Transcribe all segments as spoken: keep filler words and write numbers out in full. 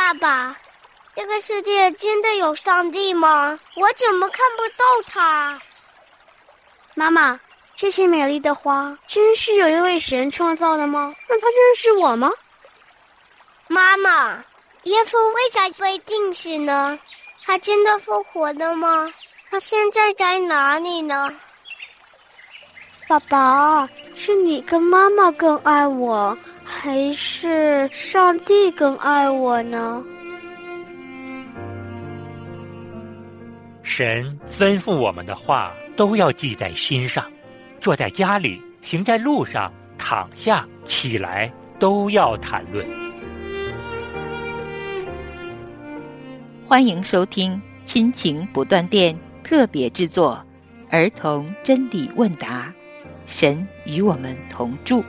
爸爸，这个世界真的有上帝吗？我怎么看不到他？ 妈妈，这些美丽的花真是有一位神创造的吗？那他认识我吗？ 妈妈，耶稣为啥被钉死呢？他真的复活了吗？他现在在哪里呢？ 爸爸，是你跟妈妈更爱我，还是上帝更爱我呢？ 神吩咐我们的话都要记在心上，坐在家里，行在路上，躺下起来，都要谈论。 欢迎收听亲情不断电特别制作儿童真理问答，神与我们同住。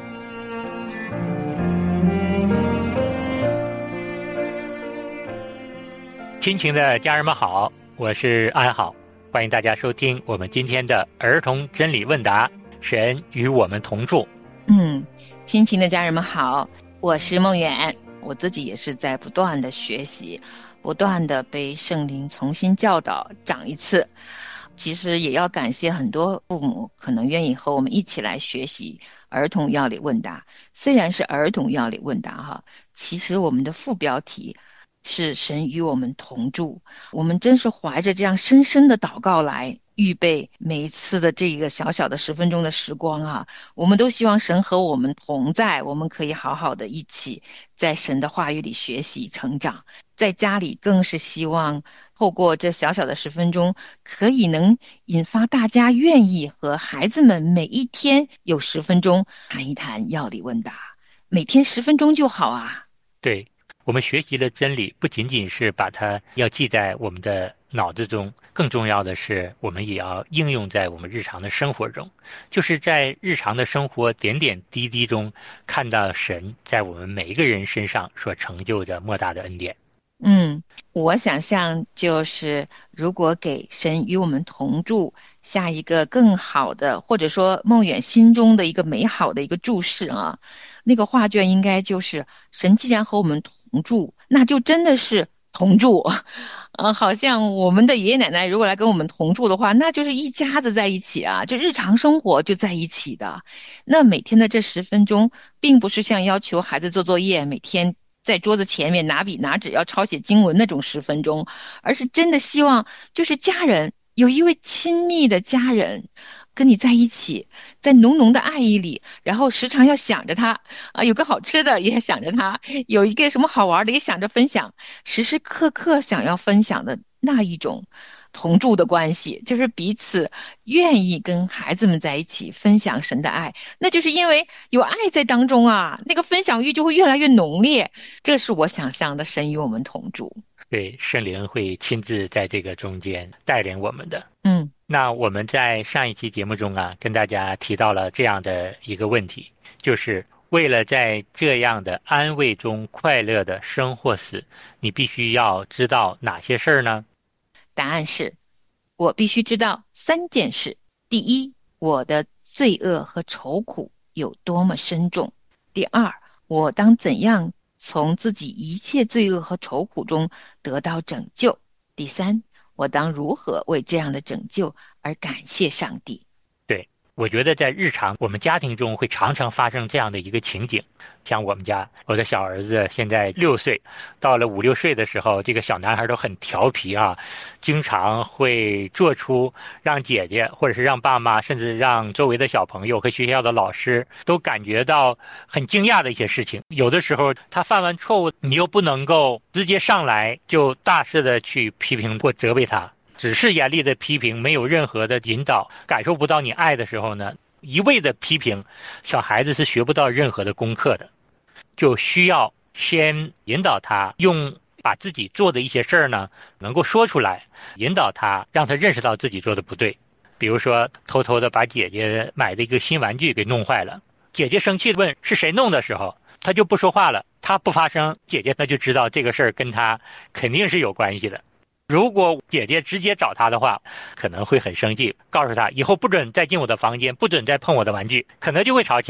亲情的家人们好，我是安好，欢迎大家收听我们今天的儿童真理问答，神与我们同住。 嗯，亲情的家人们好，我是梦远，我自己也是在不断的学习，不断的被圣灵重新教导，长一次。其实也要感谢很多父母可能愿意和我们一起来学习儿童要理问答。虽然是儿童要理问答哈，其实我们的副标题是神与我们同住。我们真是怀着这样深深的祷告来预备每一次的这个小小的十分钟的时光啊，我们都希望神和我们同在，我们可以好好的一起在神的话语里学习成长。在家里更是希望透过这小小的十分钟，可以能引发大家愿意和孩子们每一天有十分钟谈一谈要理问答，每天十分钟就好啊。 对，我们学习的真理不仅仅是把它要记在我们的脑子中，更重要的是我们也要应用在我们日常的生活中，就是在日常的生活点点滴滴中看到神在我们每一个人身上所成就的莫大的恩典。 嗯，我想象就是如果给神与我们同住下一个更好的，或者说梦远心中的一个美好的一个注释啊，那个画卷应该就是神既然和我们同住，那就真的是同住。呃，好像我们的爷爷奶奶如果来跟我们同住的话，那就是一家子在一起啊，这日常生活就在一起的。那每天的这十分钟，并不是像要求孩子做作业，每天在桌子前面拿笔拿纸要抄写经文那种十分钟，而是真的希望就是家人有一位亲密的家人跟你在一起，在浓浓的爱意里，然后时常要想着他啊，有个好吃的也想着他，有一个什么好玩的也想着分享，时时刻刻想要分享的那一种同住的关系，就是彼此愿意跟孩子们在一起分享神的爱，那就是因为有爱在当中啊，那个分享欲就会越来越浓烈。这是我想象的神与我们同住。 对，圣灵会亲自在这个中间带领我们的。 嗯， 那我们在上一期节目中啊，跟大家提到了这样的一个问题，就是为了在这样的安慰中快乐的生活时，你必须要知道哪些事儿呢？ 答案是，我必须知道三件事。第一，我的罪恶和愁苦有多么深重。第二，我当怎样从自己一切罪恶和愁苦中得到拯救。第三，我当如何为这样的拯救而感谢上帝。 对，我觉得在日常我们家庭中会常常发生这样的一个情景。像我们家，我的小儿子现在六岁，到了五六岁的时候，这个小男孩都很调皮啊，经常会做出让姐姐或者是让爸妈，甚至让周围的小朋友和学校的老师都感觉到很惊讶的一些事情。有的时候他犯完错误，你又不能够直接上来就大肆的去批评或责备他，只是严厉的批评，没有任何的引导，感受不到你爱的时候呢，一味的批评，小孩子是学不到任何的功课的。就需要先引导他，用把自己做的一些事儿呢能够说出来，引导他，让他认识到自己做的不对。比如说偷偷的把姐姐买的一个新玩具给弄坏了，姐姐生气问是谁弄的时候，他就不说话了，他不发声，姐姐那就知道这个事儿跟他肯定是有关系的。如果姐姐直接找他的话，可能会很生气，告诉他以后不准再进我的房间，不准再碰我的玩具，可能就会吵起来。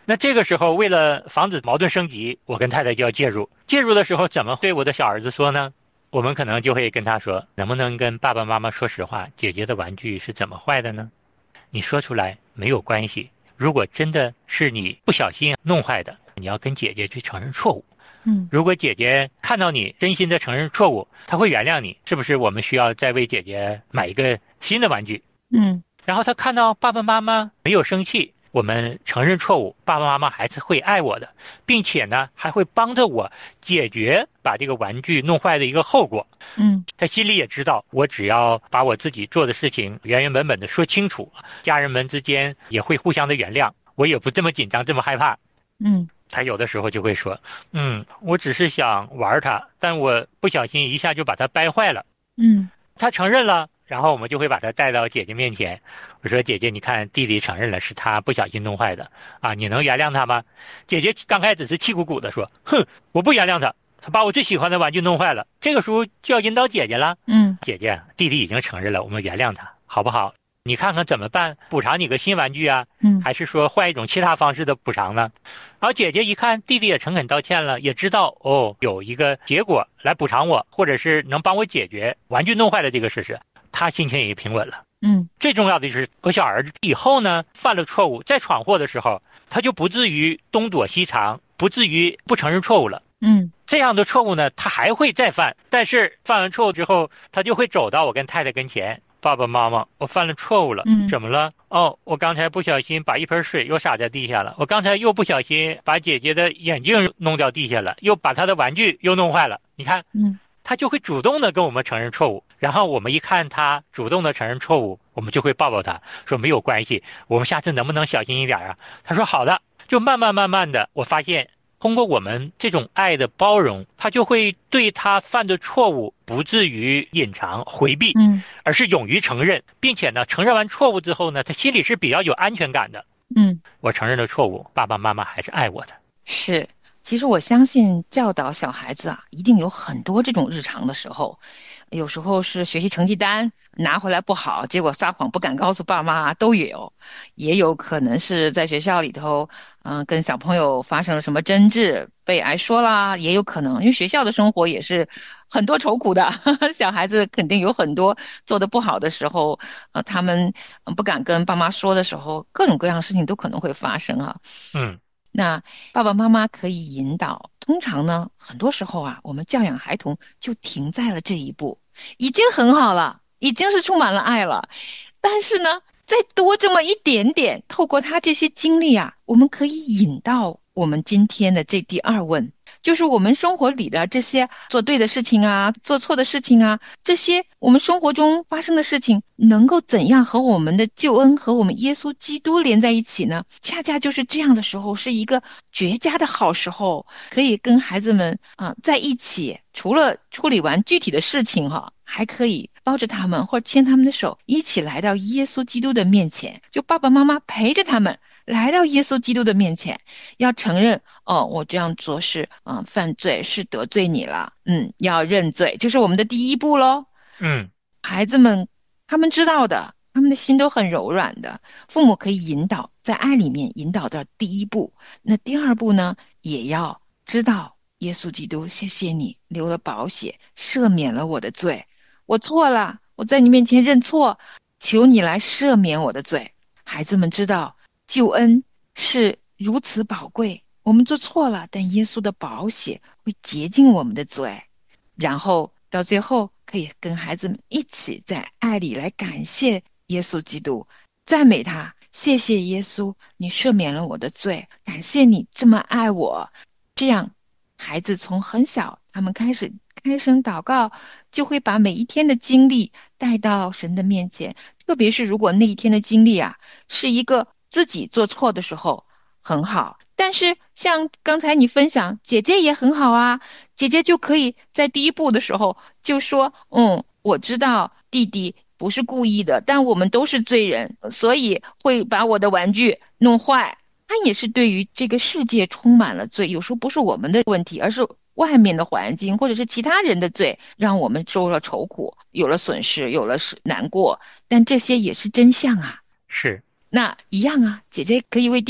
那这个时候，为了防止矛盾升级，我跟太太就要介入。介入的时候，怎么对我的小儿子说呢？我们可能就会跟他说，能不能跟爸爸妈妈说实话，姐姐的玩具是怎么坏的呢？你说出来没有关系，如果真的是你不小心弄坏的，你要跟姐姐去承认错误。 嗯， 如果姐姐看到你真心的承认错误，她会原谅你，是不是我们需要再为姐姐买一个新的玩具？ 嗯， 然后她看到爸爸妈妈没有生气，我们承认错误，爸爸妈妈还是会爱我的，并且呢还会帮着我解决把这个玩具弄坏的一个后果。 嗯， 他心里也知道，我只要把我自己做的事情原原本本的说清楚，家人们之间也会互相的原谅，我也不这么紧张这么害怕。 嗯， 他有的时候就会说，嗯，我只是想玩它，但我不小心一下就把它掰坏了。 嗯， 他承认了，然后我们就会把他带到姐姐面前，我说姐姐，你看弟弟承认了是他不小心弄坏的啊，你能原谅他吗？姐姐刚开始是气鼓鼓的说，哼，我不原谅他，他把我最喜欢的玩具弄坏了。这个时候就要引导姐姐了。 嗯， 姐姐，弟弟已经承认了，我们原谅他好不好？你看看怎么办？补偿你个新玩具啊？ 嗯， 还是说换一种其他方式的补偿呢？然后姐姐一看弟弟也诚恳道歉了，也知道哦有一个结果来补偿我，或者是能帮我解决玩具弄坏了这个事实，她心情也平稳了。 嗯， 最重要的就是我小儿子以后呢犯了错误再闯祸的时候，他就不至于东躲西藏，不至于不承认错误了。 嗯， 这样的错误呢他还会再犯，但是犯完错误之后他就会走到我跟太太跟前，爸爸妈妈，我犯了错误了。 嗯， 怎么了？哦，我刚才不小心把一盆水又洒在地下了，我刚才又不小心把姐姐的眼镜弄掉地下了，又把她的玩具又弄坏了。你看， 嗯， 他就会主动的跟我们承认错误，然后我们一看他主动的承认错误，我们就会抱抱他，说没有关系，我们下次能不能小心一点啊？他说好的。就慢慢慢慢的，我发现通过我们这种爱的包容，他就会对他犯的错误不至于隐藏回避， 嗯， 而是勇于承认，并且呢，承认完错误之后呢，他心里是比较有安全感的。 嗯， 我承认了错误，爸爸妈妈还是爱我的。 是。其实我相信教导小孩子啊，一定有很多这种日常的时候，有时候是学习成绩单拿回来不好，结果撒谎不敢告诉爸妈都有，也有可能是在学校里头，嗯、跟小朋友发生了什么争执，被挨说啦，也有可能，因为学校的生活也是很多愁苦的，小孩子肯定有很多做得不好的时候，呃，他们呃不敢跟爸妈说的时候，各种各样的事情都可能会发生啊。 嗯那爸爸妈妈可以引导，通常呢，很多时候啊，我们教养孩童就停在了这一步，已经很好了，已经是充满了爱了。但是呢，再多这么一点点，透过他这些经历啊，我们可以引到我们今天的这第二问，就是我们生活里的这些做对的事情啊，做错的事情啊，这些我们生活中发生的事情，能够怎样和我们的救恩和我们耶稣基督连在一起呢？恰恰就是这样的时候，是一个绝佳的好时候，可以跟孩子们啊、在一起，除了处理完具体的事情哈、还可以抱着他们或者牵他们的手，一起来到耶稣基督的面前，就爸爸妈妈陪着他们来到耶稣基督的面前，要承认哦，我这样做是嗯、犯罪，是得罪你了，嗯，要认罪，就是我们的第一步喽。 嗯孩子们他们知道的，他们的心都很柔软的，父母可以引导，在爱里面引导到第一步。那第二步呢，也要知道耶稣基督，谢谢你流了宝血，赦免了我的罪，我错了，我在你面前认错，求你来赦免我的罪。孩子们知道救恩是如此宝贵，我们做错了，但耶稣的宝血会洁净我们的罪，然后到最后可以跟孩子们一起在爱里来感谢耶稣基督，赞美他，谢谢耶稣，你赦免了我的罪，感谢你这么爱我。这样孩子从很小他们开始开声祷告，就会把每一天的经历带到神的面前，特别是如果那一天的经历啊是一个自己做错的时候很好，但是像刚才你分享姐姐也很好啊，姐姐就可以在第一步的时候就说，嗯，我知道弟弟不是故意的，但我们都是罪人，所以会把我的玩具弄坏。他也是对于这个世界充满了罪，有时候不是我们的问题，而是外面的环境或者是其他人的罪，让我们受了愁苦，有了损失，有了是难过，但这些也是真相啊。 是。 那一样啊，姐姐可以为弟弟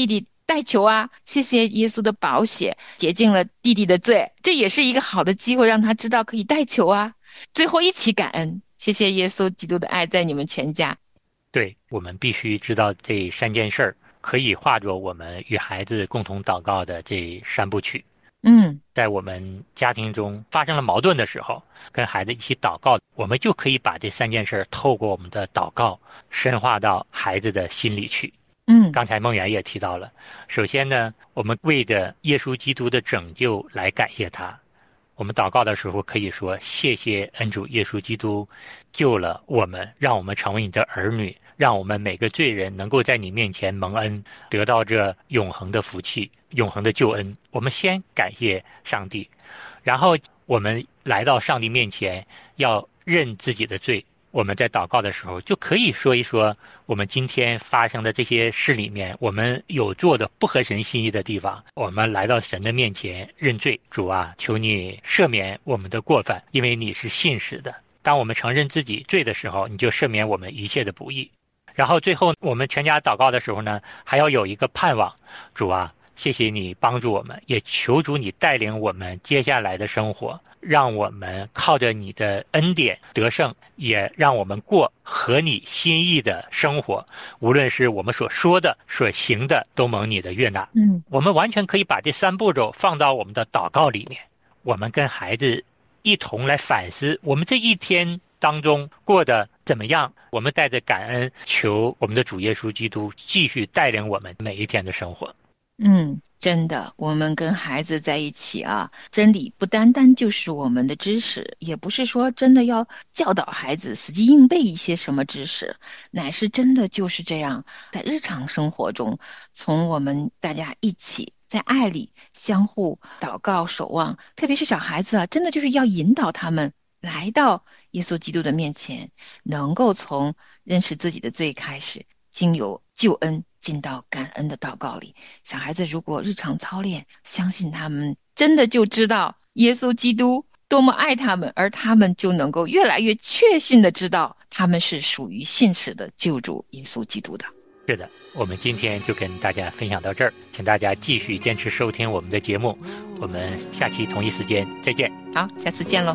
代求啊，谢谢耶稣的宝血洁净了弟弟的罪，这也是一个好的机会让他知道可以代求啊。最后一起感恩，谢谢耶稣基督的爱在你们全家。 对，我们必须知道这三件事儿可以化作我们与孩子共同祷告的这三部曲。 嗯， 在我们家庭中发生了矛盾的时候，跟孩子一起祷告，我们就可以把这三件事透过我们的祷告深化到孩子的心里去。 嗯， 刚才梦圆也提到了，首先呢，我们为着耶稣基督的拯救来感谢他。我们祷告的时候可以说，谢谢恩主耶稣基督救了我们，让我们成为你的儿女，让我们每个罪人能够在你面前蒙恩，得到这永恒的福气，永恒的救恩。我们先感谢上帝，然后我们来到上帝面前要认自己的罪。我们在祷告的时候就可以说一说我们今天发生的这些事里面，我们有做的不合神心意的地方，我们来到神的面前认罪。主啊，求你赦免我们的过犯，因为你是信实的。当我们承认自己罪的时候，你就赦免我们一切的不义。然后最后我们全家祷告的时候呢，还要有一个盼望。主啊，谢谢你帮助我们，也求主你带领我们接下来的生活，让我们靠着你的恩典得胜，也让我们过合你心意的生活。无论是我们所说的所行的，都蒙你的悦纳。 嗯， 我们完全可以把这三步骤放到我们的祷告里面，我们跟孩子一同来反思我们这一天当中过得怎么样。我们带着感恩，求我们的主耶稣基督继续带领我们每一天的生活。 嗯，真的，我们跟孩子在一起啊，真理不单单就是我们的知识，也不是说真的要教导孩子死记硬背一些什么知识，乃是真的就是这样，在日常生活中，从我们大家一起在爱里相互祷告守望，特别是小孩子啊，真的就是要引导他们来到耶稣基督的面前，能够从认识自己的罪开始，经由救恩进到感恩的祷告里。小孩子如果日常操练，相信他们真的就知道耶稣基督多么爱他们，而他们就能够越来越确信的知道他们是属于信实的救主耶稣基督的。 是的，我们今天就跟大家分享到这儿，请大家继续坚持收听我们的节目，我们下期同一时间再见。 好，下次见喽。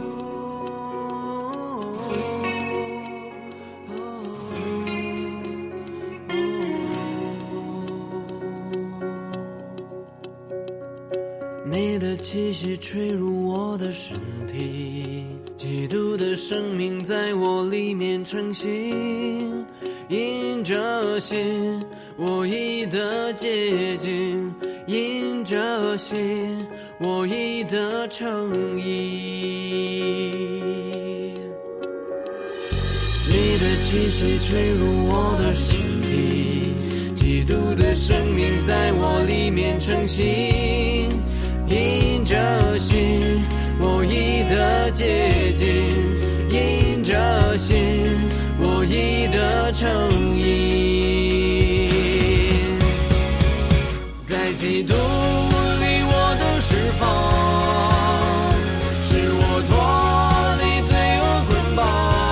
你的气息吹入我的身体，基督的生命在我里面成型，因着信我已得洁净，因着信我已得称义。你的气息吹入我的身体，基督的生命在我里面成型，因着信我已得洁净，因着信我已得称义。在基督里我都释放，使我脱离罪恶捆绑。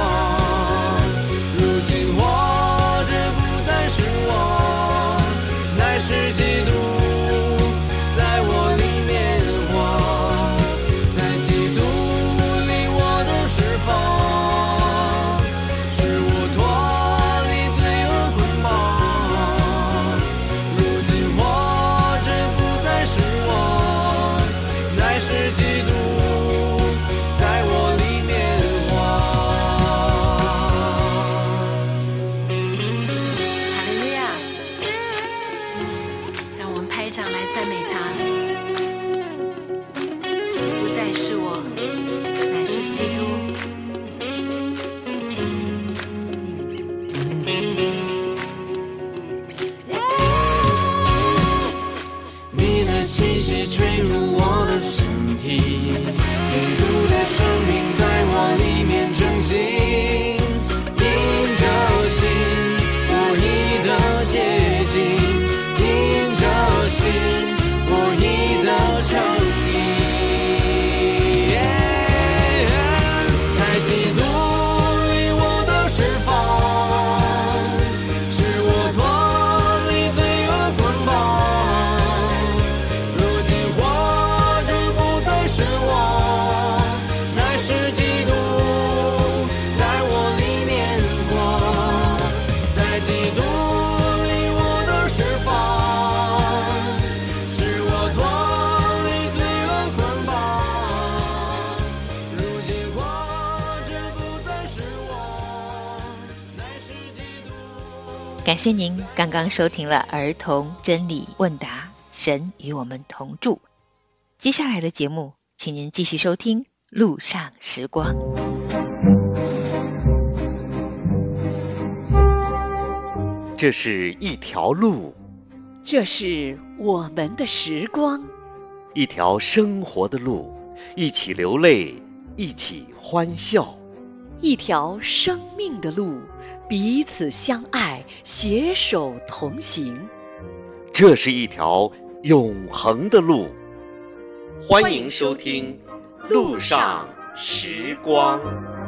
如今活着不再是我，乃是基督在我里面活。在基督里我都释放，使我脱离罪恶捆绑。如今活着不再是我，乃是基督在我里面活。 哈利路亚！让我们拍掌来赞美他。不再是我，乃是基督。 你的气息吹入我的身体，基督的生命在我里面成型，因着信我已得洁净，因着信我已得称义。在基督里我都释放，使我脱离罪恶捆绑。 感谢您刚刚收听了儿童真理问答，神与我们同住。接下来的节目，请您继续收听路上时光。 这是一条路， 这是我们的时光， 一条生活的路，一起流泪，一起欢笑， 一条生命的路，彼此相爱，携手同行。 这是一条永恒的路。欢迎收听《路上时光》。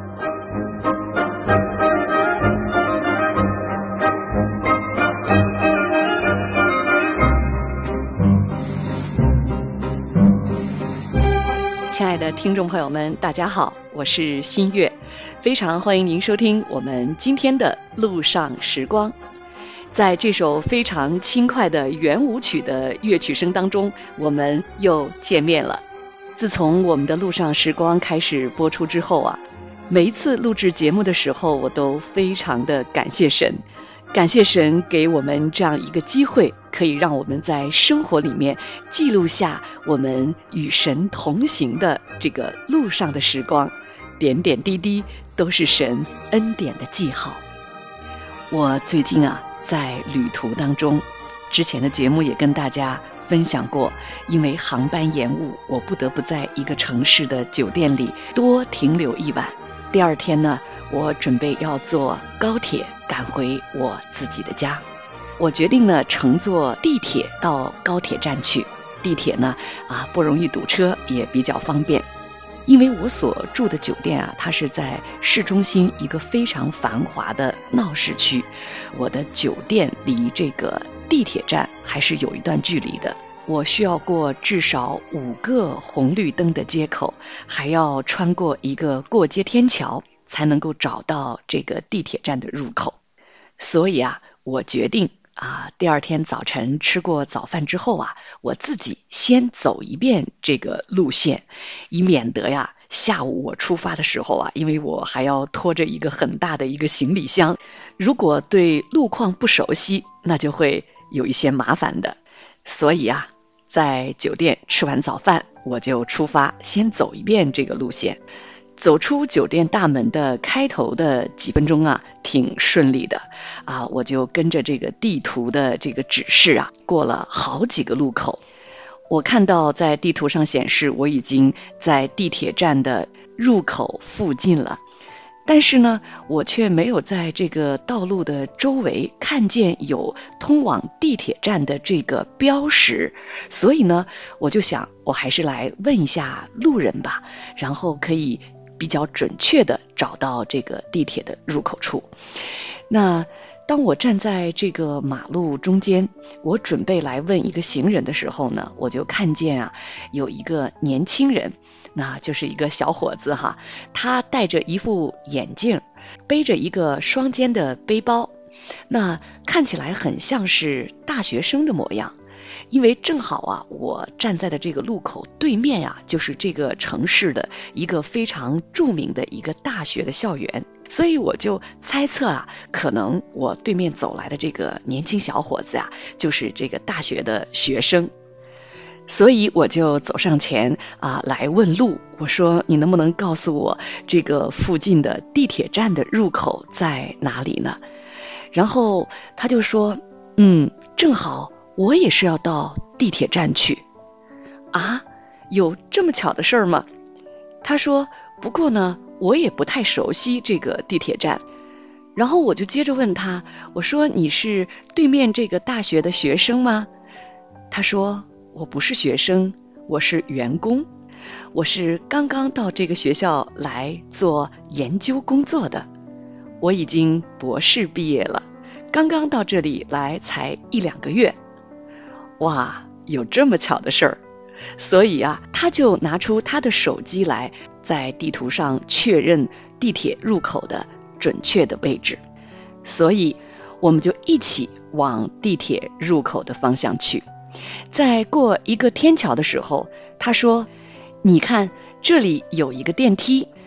亲爱的听众朋友们，大家好，我是新月，非常欢迎您收听我们今天的路上时光。在这首非常轻快的圆舞曲的乐曲声当中，我们又见面了。自从我们的路上时光开始播出之后啊，每一次录制节目的时候，我都非常的感谢神，感谢神给我们这样一个机会，可以让我们在生活里面记录下我们与神同行的这个路上的时光，点点滴滴都是神恩典的记号。我最近啊，在旅途当中，之前的节目也跟大家分享过，因为航班延误，我不得不在一个城市的酒店里多停留一晚。第二天呢，我准备要坐高铁赶回我自己的家。我决定呢，乘坐地铁到高铁站去。地铁呢，啊，不容易堵车，也比较方便。因为我所住的酒店啊，它是在市中心一个非常繁华的闹市区，我的酒店离这个地铁站还是有一段距离的。我需要过至少五个红绿灯的街口，还要穿过一个过街天桥，才能够找到这个地铁站的入口。所以啊，我决定啊，第二天早晨吃过早饭之后啊，我自己先走一遍这个路线，以免得呀下午我出发的时候啊，因为我还要拖着一个很大的一个行李箱，如果对路况不熟悉，那就会有一些麻烦的。所以啊，在酒店吃完早饭，我就出发，先走一遍这个路线。走出酒店大门的开头的几分钟啊，挺顺利的啊，我就跟着这个地图的这个指示啊，过了好几个路口。我看到在地图上显示，我已经在地铁站的入口附近了。但是呢，我却没有在这个道路的周围看见有通往地铁站的这个标识，所以呢，我就想我还是来问一下路人吧，然后可以比较准确的找到这个地铁的入口处。那当我站在这个马路中间，我准备来问一个行人的时候呢，我就看见啊，有一个年轻人，那就是一个小伙子哈，他戴着一副眼镜，背着一个双肩的背包，那看起来很像是大学生的模样。因为正好啊，我站在的这个路口对面呀、啊，就是这个城市的一个非常著名的一个大学的校园，所以我就猜测啊，可能我对面走来的这个年轻小伙子呀、啊，就是这个大学的学生。所以我就走上前啊，来问路。我说：“你能不能告诉我这个附近的地铁站的入口在哪里呢？”然后他就说：“嗯，正好。”我也是要到地铁站去。啊，有这么巧的事儿吗？他说，不过呢，我也不太熟悉这个地铁站。然后我就接着问他，我说，你是对面这个大学的学生吗？他说，我不是学生，我是员工，我是刚刚到这个学校来做研究工作的，我已经博士毕业了，刚刚到这里来才一两个月。哇，有这么巧的事儿。所以啊，他就拿出他的手机来，在地图上确认地铁入口的准确的位置。所以我们就一起往地铁入口的方向去。在过一个天桥的时候，他说，你看这里有一个电梯，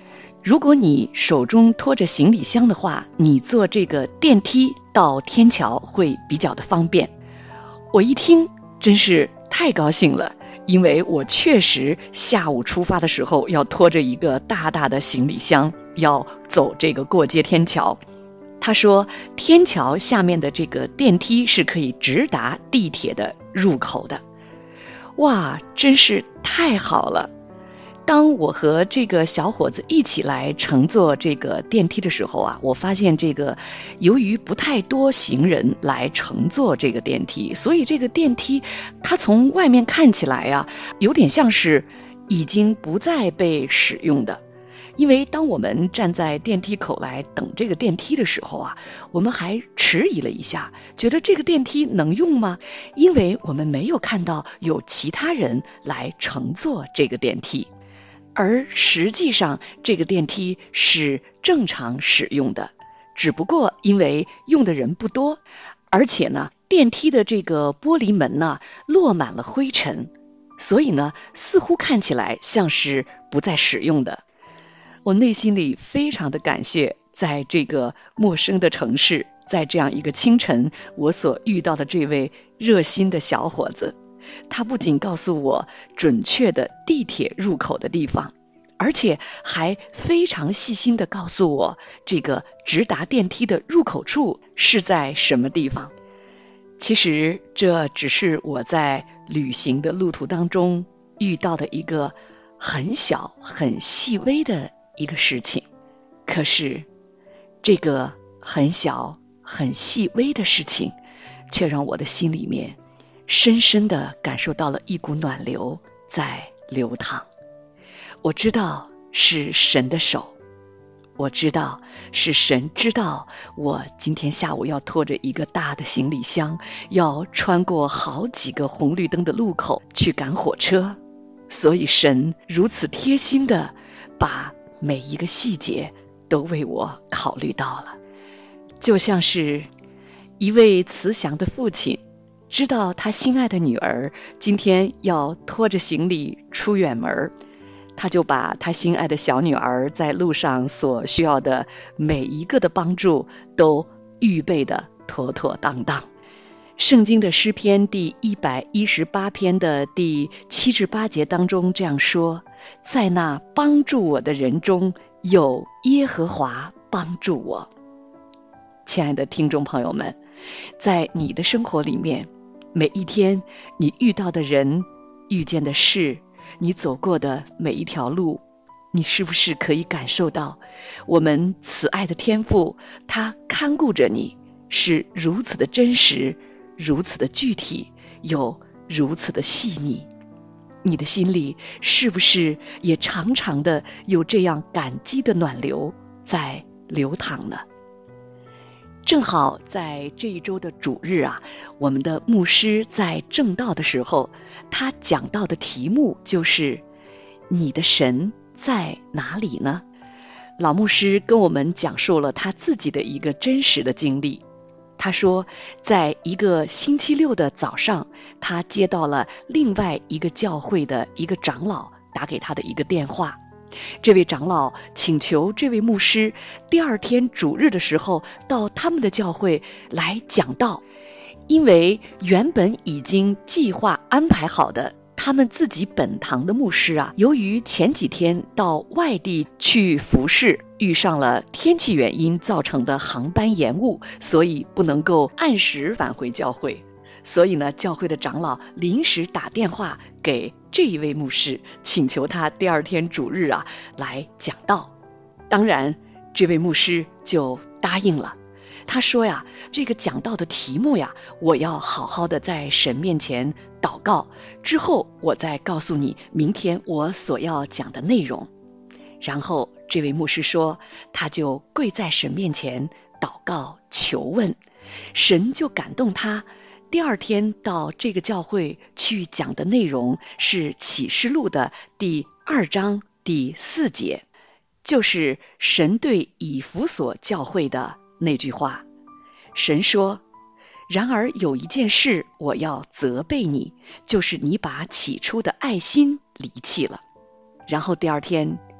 如果你手中拖着行李箱的话，你坐这个电梯到天桥会比较的方便。我一听真是太高兴了，因为我确实下午出发的时候要拖着一个大大的行李箱，要走这个过街天桥。他说天桥下面的这个电梯是可以直达地铁的入口的。哇，真是太好了。当我和这个小伙子一起来乘坐这个电梯的时候啊，我发现这个由于不太多行人来乘坐这个电梯，所以这个电梯它从外面看起来啊，有点像是已经不再被使用的。因为当我们站在电梯口来等这个电梯的时候啊，我们还迟疑了一下，觉得这个电梯能用吗？因为我们没有看到有其他人来乘坐这个电梯。而实际上这个电梯是正常使用的，只不过因为用的人不多，而且呢电梯的这个玻璃门呢落满了灰尘，所以呢似乎看起来像是不再使用的。我内心里非常的感谢在这个陌生的城市，在这样一个清晨我所遇到的这位热心的小伙子。他不仅告诉我准确的地铁入口的地方，而且还非常细心地告诉我这个直达电梯的入口处是在什么地方。其实这只是我在旅行的路途当中遇到的一个很小很细微的一个事情，可是这个很小很细微的事情却让我的心里面深深地感受到了一股暖流在流淌。我知道是神的手，我知道是神知道我今天下午要拖着一个大的行李箱，要穿过好几个红绿灯的路口去赶火车，所以神如此贴心地把每一个细节都为我考虑到了。就像是一位慈祥的父亲知道他心爱的女儿今天要拖着行李出远门，他就把他心爱的小女儿在路上所需要的每一个的帮助都预备的妥妥当当。圣经的诗篇第一百一十八篇的第七至八节当中这样说，在那帮助我的人中有耶和华帮助我。亲爱的听众朋友们，在你的生活里面，每一天你遇到的人，遇见的事，你走过的每一条路，你是不是可以感受到我们慈爱的天父他看顾着你是如此的真实，如此的具体，又如此的细腻？你的心里是不是也常常的有这样感激的暖流在流淌呢？正好在这一周的主日啊，我们的牧师在正道的时候，他讲到的题目就是你的神在哪里呢？老牧师跟我们讲述了他自己的一个真实的经历。他说在一个星期六的早上，他接到了另外一个教会的一个长老打给他的一个电话，这位长老请求这位牧师第二天主日的时候到他们的教会来讲道，因为原本已经计划安排好的他们自己本堂的牧师啊，由于前几天到外地去服侍，遇上了天气原因造成的航班延误，所以不能够按时返回教会。所以呢，教会的长老临时打电话给这一位牧师，请求他第二天主日啊来讲道。当然这位牧师就答应了。他说呀，这个讲道的题目呀，我要好好的在神面前祷告，之后我再告诉你明天我所要讲的内容。然后这位牧师说，他就跪在神面前祷告求问，神就感动他，第二天到这个教会去讲的内容是启示录的第二章第四节，就是神对以弗所教会的那句话。神说，然而有一件事我要责备你，就是你把起初的爱心离弃了。然后第二天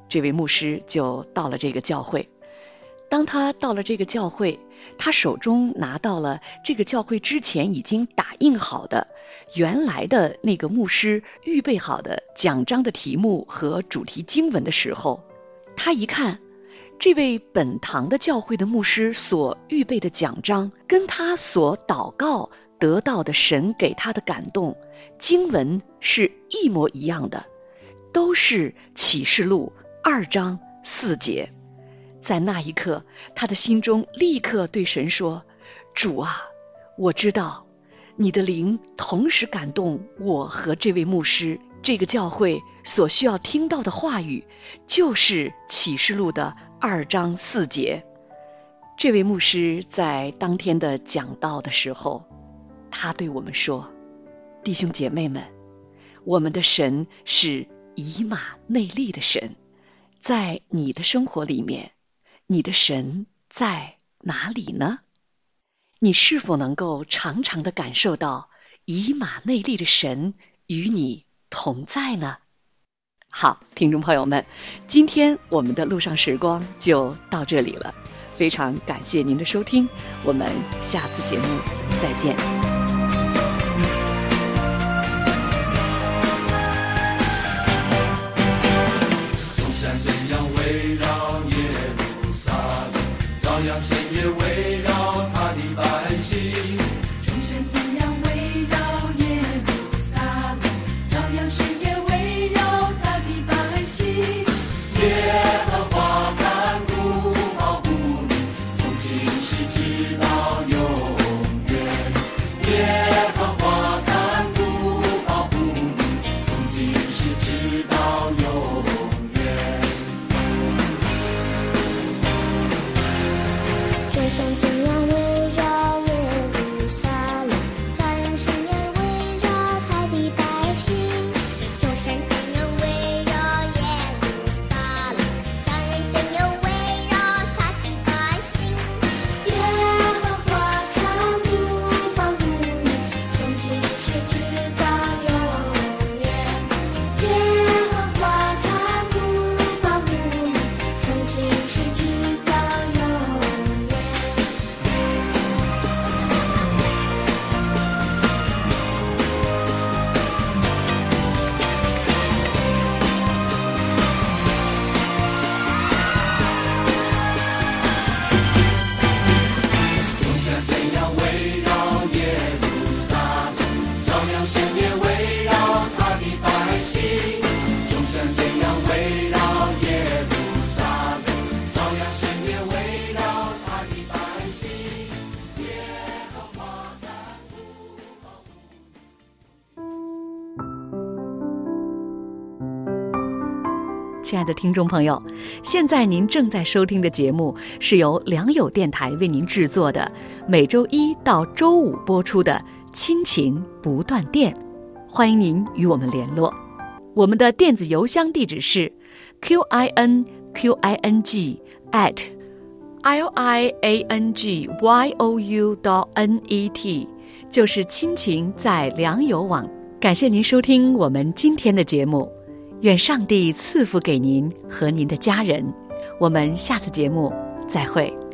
这位牧师就到了这个教会。当他到了这个教会，他手中拿到了这个教会之前已经打印好的原来的那个牧师预备好的讲章的题目和主题经文的时候，他一看，这位本堂的教会的牧师所预备的讲章跟他所祷告得到的神给他的感动经文是一模一样的，都是启示录二章四节。在那一刻，他的心中立刻对神说，主啊，我知道你的灵同时感动我和这位牧师，这个教会所需要听到的话语就是启示录的二章四节。这位牧师在当天的讲道的时候，他对我们说，弟兄姐妹们，我们的神是以马内利的神，在你的生活里面，你的神在哪里呢？你是否能够常常地感受到以马内利的神与你同在呢？好，听众朋友们，今天我们的路上时光就到这里了，非常感谢您的收听，我们下次节目再见。 照样神也围绕他的百姓，众神怎样围绕耶路撒冷，照样神也围绕他的百姓。耶和华看顾保护你，从今时直到永远。耶和华看顾保护你，从今时直到永远。 众神怎样围绕耶路撒冷，照样神也围绕他的百姓。众神怎样围绕耶路撒冷，照样神也围绕他的百姓。耶和华看顾保护你，从今时直到永远。耶和华看顾保护你，从今时直到永远。 亲爱的听众朋友，现在您正在收听的节目是由良友电台为您制作的，每周一到周五播出的亲情不断电，欢迎您与我们联络。我们的电子邮箱地址是 q i n q i n g at l i a n g y o u dot n e t， 就是亲情在良友网。感谢您收听我们今天的节目，愿上帝赐福给您和您的家人，我们下次节目再会。